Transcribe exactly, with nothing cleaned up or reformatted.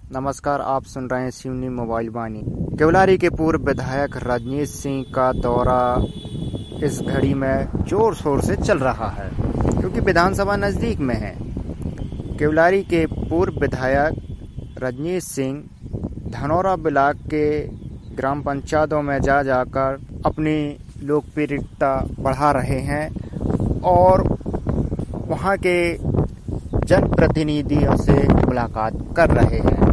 नमस्कार, आप सुन रहे हैं शिवनी मोबाइल वाणी। केवलारी के पूर्व विधायक रजनीश सिंह का दौरा इस घड़ी में जोर शोर से चल रहा है क्योंकि विधानसभा नज़दीक में है। केवलारी के पूर्व विधायक रजनीश सिंह धनौरा ब्लॉक के ग्राम पंचायतों में जा जाकर अपनी लोकप्रियता बढ़ा रहे हैं और वहां के जनप्रतिनिधियों से मुलाकात कर रहे हैं।